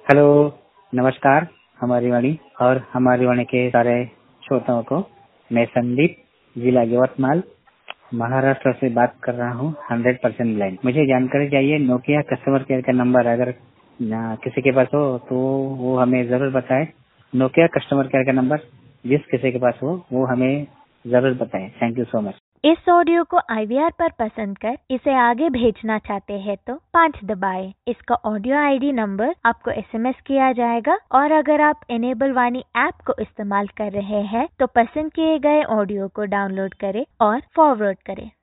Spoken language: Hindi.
हेलो, नमस्कार हमारी वाणी और हमारी वाणी के सारे श्रोताओं को। मैं संदीप, जिला यवतमाल, महाराष्ट्र से बात कर रहा हूँ। 100% ब्लाइंड। मुझे जानकारी चाहिए नोकिया कस्टमर केयर का नंबर अगर किसी के पास हो तो वो हमें जरूर बताए। नोकिया कस्टमर केयर का नंबर जिस किसी के पास हो वो हमें जरूर बताए। Thank you so much. इस ऑडियो को IVR पर पसंद कर इसे आगे भेजना चाहते हैं तो 5 दबाएं। इसका ऑडियो ID नंबर आपको SMS किया जाएगा और अगर आप इनेबल वाणी ऐप को इस्तेमाल कर रहे हैं तो पसंद किए गए ऑडियो को डाउनलोड करें और फॉरवर्ड करें।